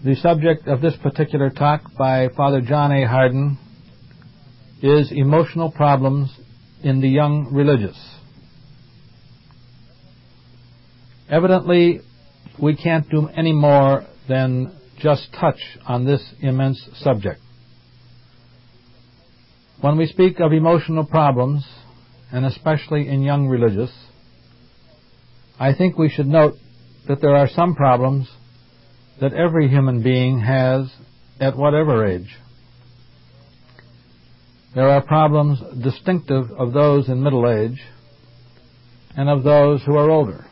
The subject of this particular talk by Father John A. Hardin is emotional problems in the young religious. Evidently, we can't do any more than just touch on this immense subject. When we speak of emotional problems, and especially in young religious, I think we should note that there are some problems that every human being has at whatever age. There are problems distinctive of those in middle age and of those who are older.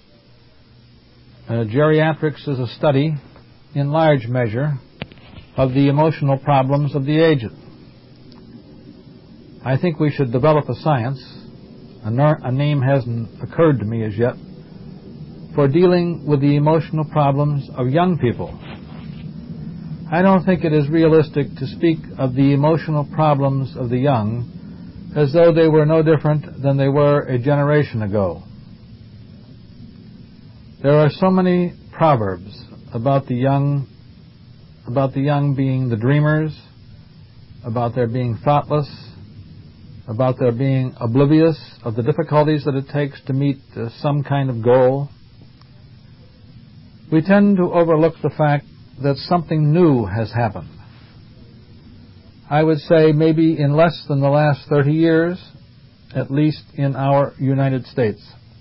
Geriatrics is a study, in large measure, of the emotional problems of the aged. I think we should develop a science, a name hasn't occurred to me as yet, for dealing with the emotional problems of young people. I don't think it is realistic to speak of the emotional problems of the young as though they were no different than they were a generation ago. There are so many proverbs about the young being the dreamers, about their being thoughtless, about their being oblivious of the difficulties that it takes to meet some kind of goal. We tend to overlook the fact that something new has happened. I would say maybe in less than the last 30 years, at least in our United States.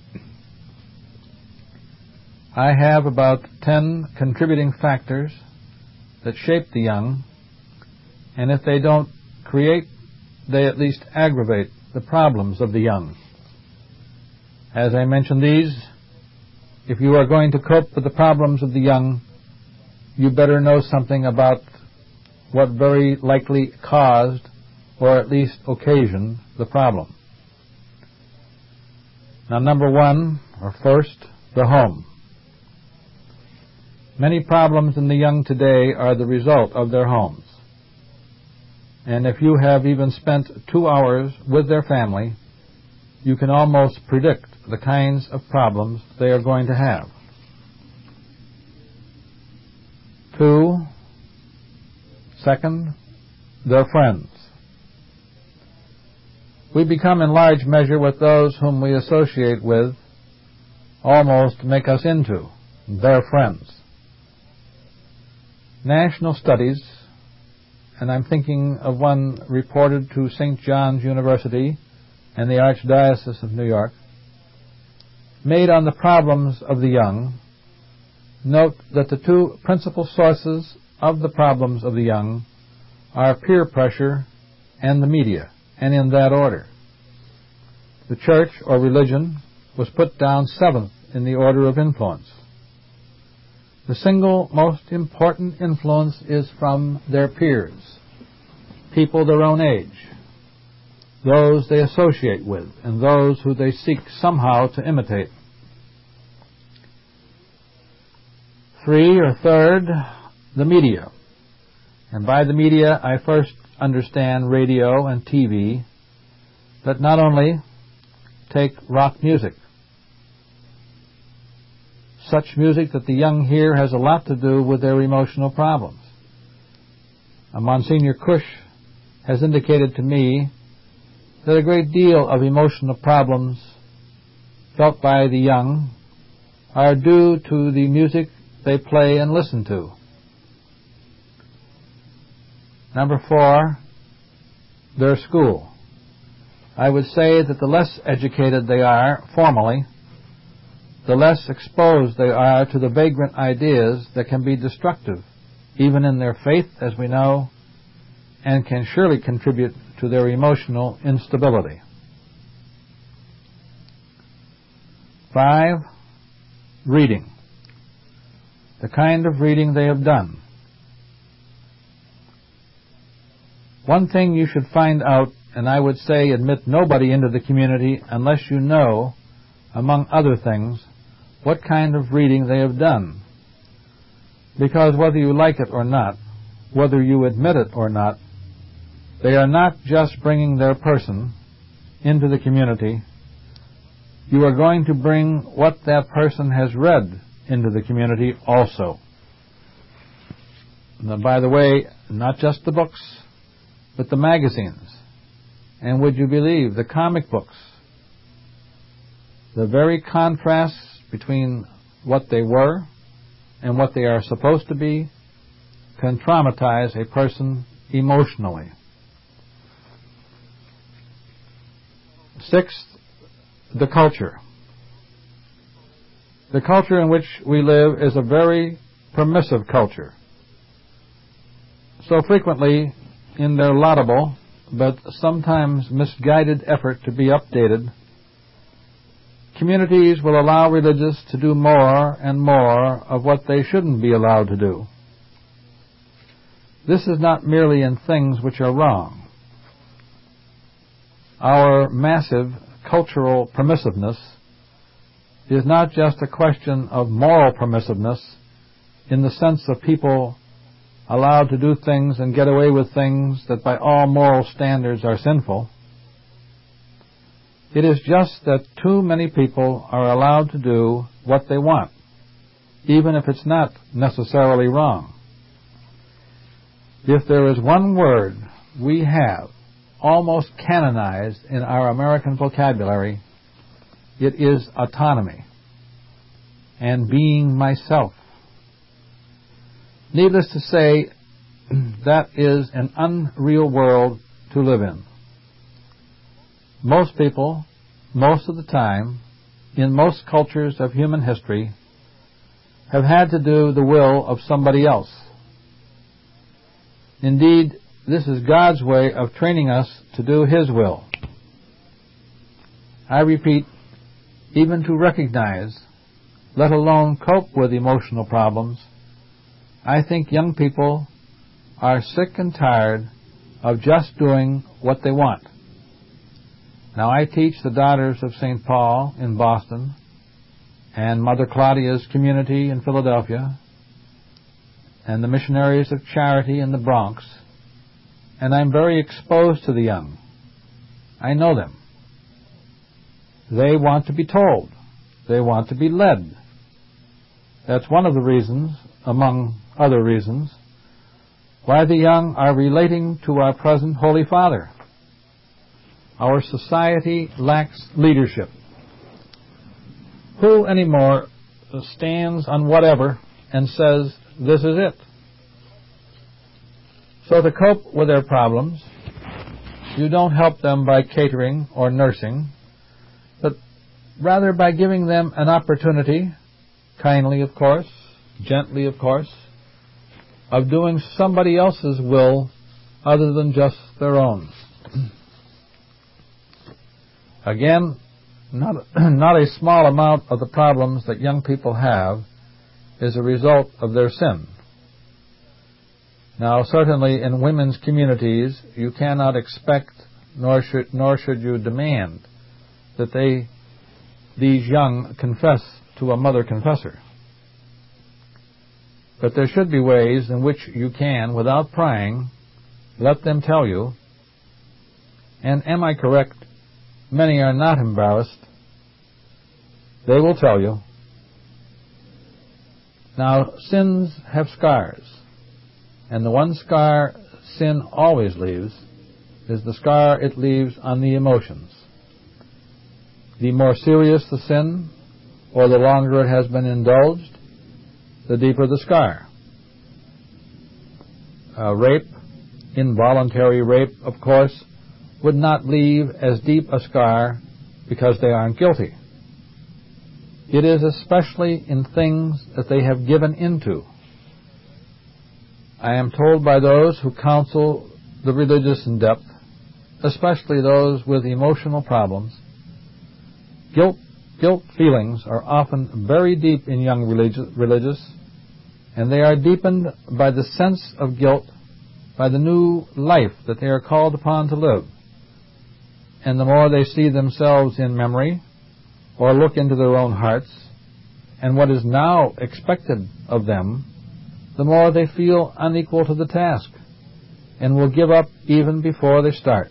I have about 10 contributing factors that shape the young, and if they don't create, they at least aggravate the problems of the young. As I mention these, if you are going to cope with the problems of the young, you better know something about what very likely caused, or at least occasioned, the problem. Now, number one, or first, the home. Many problems in the young today are the result of their homes. And if you have even spent 2 hours with their family, you can almost predict the kinds of problems they are going to have. 2, second, their friends. We become in large measure what those whom we associate with almost make us into, their friends. National studies, and I'm thinking of one reported to St. John's University and the Archdiocese of New York, made on the problems of the young, note that the 2 principal sources of the problems of the young are peer pressure and the media, and in that order. The church or religion was put down 7th in the order of influence. The single most important influence is from their peers, people their own age, those they associate with, and those who they seek somehow to imitate. 3, or third, the media. And by the media, I first understand radio and TV, but not only take rock music. Such music that the young hear has a lot to do with their emotional problems. Monsignor Cush has indicated to me that a great deal of emotional problems felt by the young are due to the music they play and listen to. Number 4, their school. I would say that the less educated they are formally, the less exposed they are to the vagrant ideas that can be destructive, even in their faith, as we know, and can surely contribute to their emotional instability. 5, reading. The kind of reading they have done. One thing you should find out, and I would say admit nobody into the community unless you know, among other things, what kind of reading they have done. Because whether you like it or not, whether you admit it or not, they are not just bringing their person into the community. You are going to bring what that person has read into the community also. Now, by the way, not just the books, but the magazines. And would you believe the comic books? The very contrasts between what they were and what they are supposed to be can traumatize a person emotionally. Sixth, the culture. The culture in which we live is a very permissive culture. So frequently, in their laudable but sometimes misguided effort to be updated, communities will allow religious to do more and more of what they shouldn't be allowed to do. This is not merely in things which are wrong. Our massive cultural permissiveness is not just a question of moral permissiveness in the sense of people allowed to do things and get away with things that by all moral standards are sinful. It is just that too many people are allowed to do what they want, even if it's not necessarily wrong. If there is one word we have almost canonized in our American vocabulary, it is autonomy and being myself. Needless to say, that is an unreal world to live in. Most people, most of the time, in most cultures of human history, have had to do the will of somebody else. Indeed, this is God's way of training us to do His will. I repeat, even to recognize, let alone cope with emotional problems, I think young people are sick and tired of just doing what they want. Now, I teach the Daughters of St. Paul in Boston and Mother Claudia's community in Philadelphia and the Missionaries of Charity in the Bronx, and I'm very exposed to the young. I know them. They want to be told. They want to be led. That's one of the reasons, among other reasons, why the young are relating to our present Holy Father. Our society lacks leadership. Who anymore stands on whatever and says, this is it? So to cope with their problems, you don't help them by catering or nursing, but rather by giving them an opportunity, kindly of course, gently of course, of doing somebody else's will other than just their own. Again, not a small amount of the problems that young people have is a result of their sin. Now, certainly in women's communities, you cannot expect, nor should you demand, that these young confess to a mother confessor. But there should be ways in which you can, without prying, let them tell you, and am I correct, many are not embarrassed. They will tell you. Now, sins have scars, and the one scar sin always leaves is the scar it leaves on the emotions. The more serious the sin, or the longer it has been indulged, the deeper the scar. Rape, involuntary rape, of course, would not leave as deep a scar because they aren't guilty. It is especially in things that they have given into. I am told by those who counsel the religious in depth, especially those with emotional problems, guilt feelings are often very deep in young religious, and they are deepened by the sense of guilt, by the new life that they are called upon to live. And the more they see themselves in memory, or look into their own hearts, and what is now expected of them, the more they feel unequal to the task, and will give up even before they start.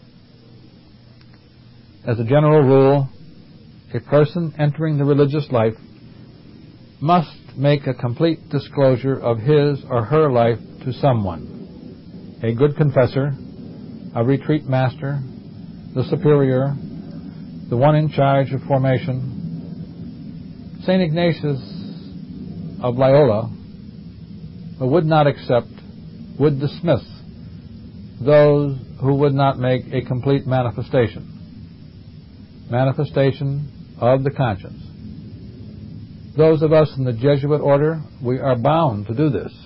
As a general rule, a person entering the religious life must make a complete disclosure of his or her life to to someone, a good confessor, a retreat master, the superior, the one in charge of formation. St. Ignatius of Loyola would not accept, would dismiss those who would not make a complete manifestation of the conscience. Those of us in the Jesuit order, we are bound to do this.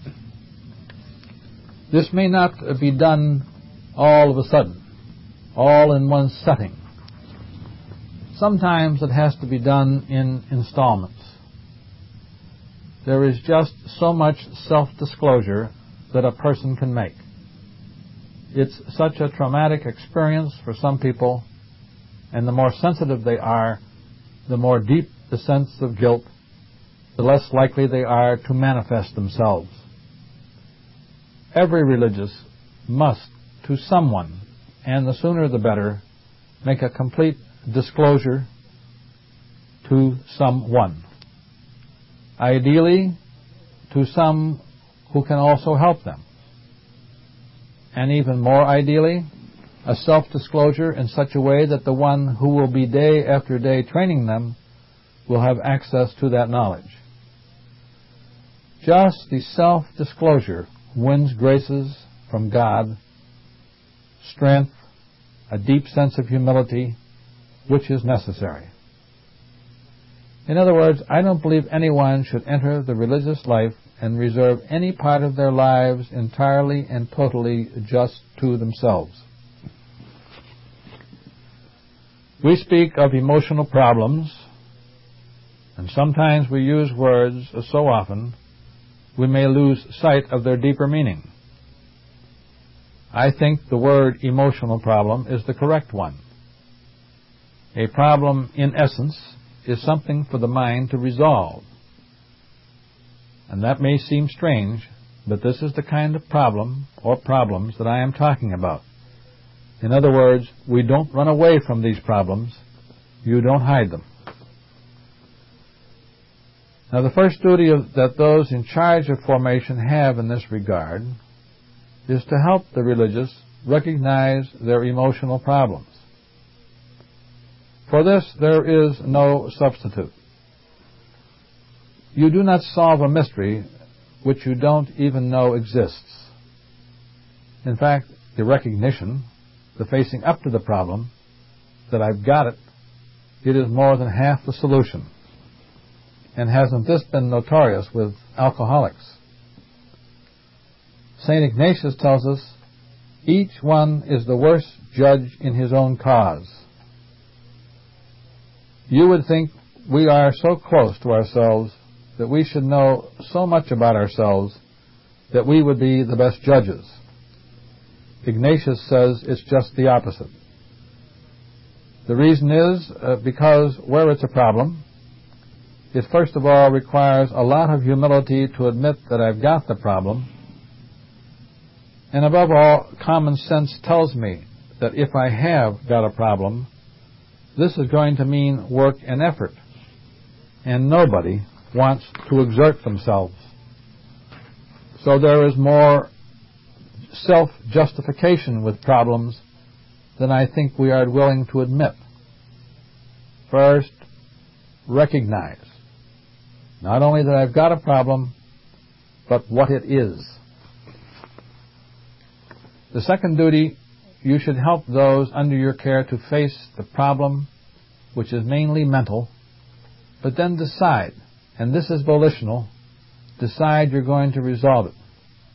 This may not be done all of a sudden, all in one setting. Sometimes it has to be done in installments. There is just so much self-disclosure that a person can make. It's such a traumatic experience for some people, and the more sensitive they are, the more deep the sense of guilt, the less likely they are to manifest themselves. Every religious must, to someone, and the sooner the better, make a complete disclosure to someone. Ideally, to some who can also help them. And even more ideally, a self-disclosure in such a way that the one who will be day after day training them will have access to that knowledge. Just the self-disclosure wins graces from God, strength, a deep sense of humility, which is necessary. In other words, I don't believe anyone should enter the religious life and reserve any part of their lives entirely and totally just to themselves. We speak of emotional problems, and sometimes we use words so often we may lose sight of their deeper meaning. I think the word emotional problem is the correct one. A problem, in essence, is something for the mind to resolve. And that may seem strange, but this is the kind of problem or problems that I am talking about. In other words, we don't run away from these problems. You don't hide them. Now, the first duty that those in charge of formation have in this regard is to help the religious recognize their emotional problems. For this, there is no substitute. You do not solve a mystery which you don't even know exists. In fact, the recognition, the facing up to the problem, that I've got it, it is more than half the solution. And hasn't this been notorious with alcoholics? St. Ignatius tells us, each one is the worst judge in his own cause. You would think we are so close to ourselves that we should know so much about ourselves that we would be the best judges. Ignatius says it's just the opposite. The reason is because where it's a problem, it first of all requires a lot of humility to admit that I've got the problem. And above all, common sense tells me that if I have got a problem, this is going to mean work and effort. And nobody wants to exert themselves. So there is more self-justification with problems than I think we are willing to admit. First, recognize not only that I've got a problem, but what it is. The second duty, you should help those under your care to face the problem, which is mainly mental, but then decide, and this is volitional, decide you're going to resolve it.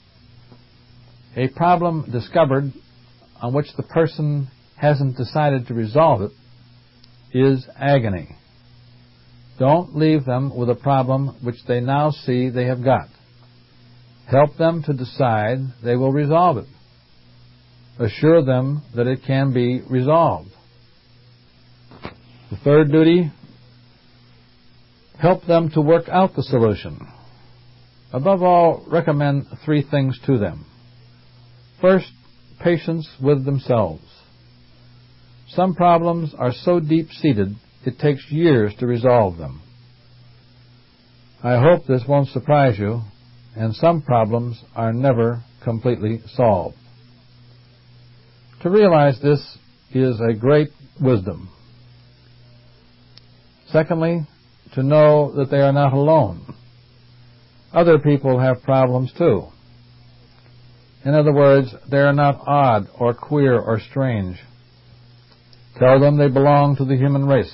A problem discovered on which the person hasn't decided to resolve it is agony. Don't leave them with a problem which they now see they have got. Help them to decide they will resolve it. Assure them that it can be resolved. The third duty, help them to work out the solution. Above all, recommend three things to them. First, patience with themselves. Some problems are so deep-seated it takes years to resolve them. I hope this won't surprise you, and some problems are never completely solved. To realize this is a great wisdom. Secondly, to know that they are not alone. Other people have problems too. In other words, they are not odd or queer or strange. Tell them they belong to the human race.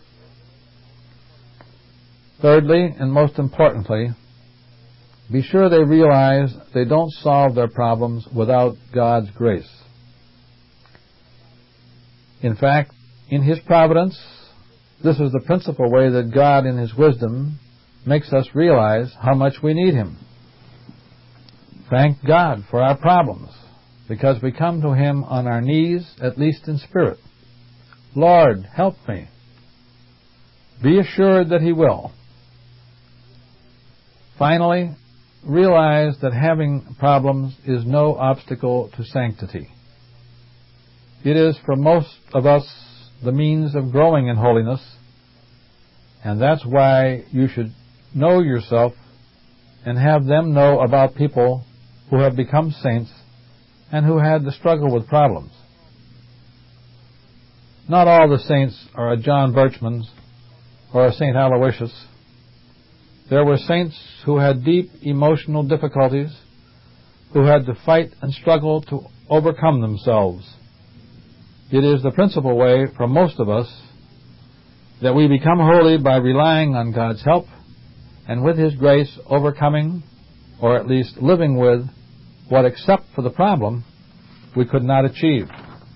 Thirdly, and most importantly, be sure they realize they don't solve their problems without God's grace. In fact, in His providence, this is the principal way that God, in His wisdom, makes us realize how much we need Him. Thank God for our problems, because we come to Him on our knees, at least in spirit. Lord, help me. Be assured that He will. Finally, realize that having problems is no obstacle to sanctity. It is for most of us the means of growing in holiness, and that's why you should know yourself and have them know about people who have become saints and who had to struggle with problems. Not all the saints are a John Birchman's or a St. Aloysius. There were saints who had deep emotional difficulties, who had to fight and struggle to overcome themselves. It is the principal way for most of us that we become holy by relying on God's help and with His grace overcoming, or at least living with, what except for the problem we could not achieve.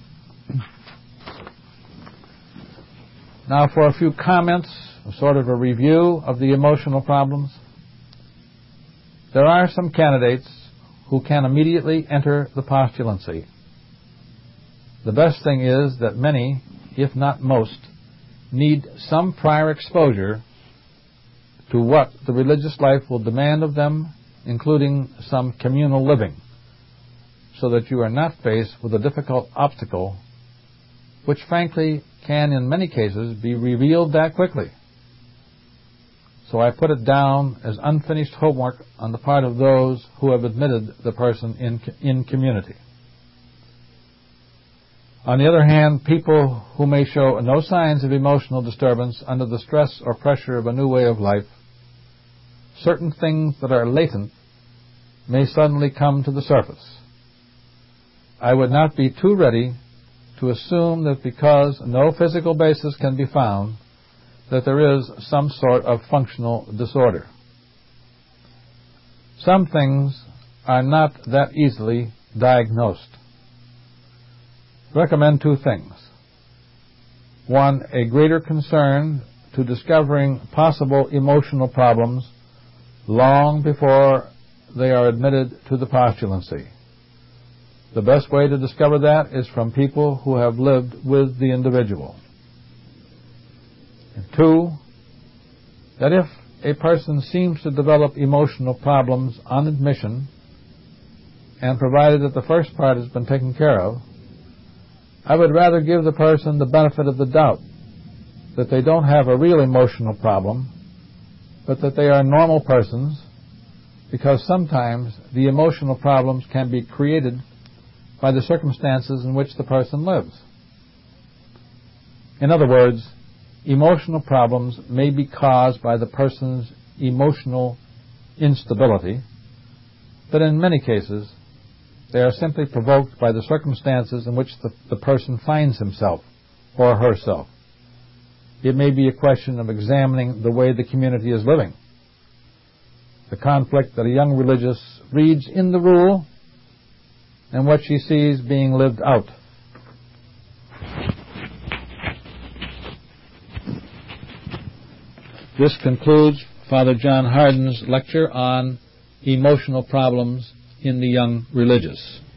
Now for a few comments, a sort of a review of the emotional problems. There are some candidates who can immediately enter the postulancy. The best thing is that many, if not most, need some prior exposure to what the religious life will demand of them, including some communal living, so that you are not faced with a difficult obstacle, which frankly can in many cases be revealed that quickly. So I put it down as unfinished homework on the part of those who have admitted the person in community. On the other hand, people who may show no signs of emotional disturbance under the stress or pressure of a new way of life, certain things that are latent may suddenly come to the surface. I would not be too ready to assume that because no physical basis can be found, that there is some sort of functional disorder. Some things are not that easily diagnosed. Recommend two things. One, a greater concern to discovering possible emotional problems long before they are admitted to the postulancy. The best way to discover that is from people who have lived with the individual. And two, that if a person seems to develop emotional problems on admission, and provided that the first part has been taken care of, I would rather give the person the benefit of the doubt that they don't have a real emotional problem, but that they are normal persons, because sometimes the emotional problems can be created by the circumstances in which the person lives. In other words, emotional problems may be caused by the person's emotional instability, but in many cases they are simply provoked by the circumstances in which the person finds himself or herself. It may be a question of examining the way the community is living, the conflict that a young religious reads in the rule, and what she sees being lived out. This concludes Father John Hardin's lecture on emotional problems in the young religious.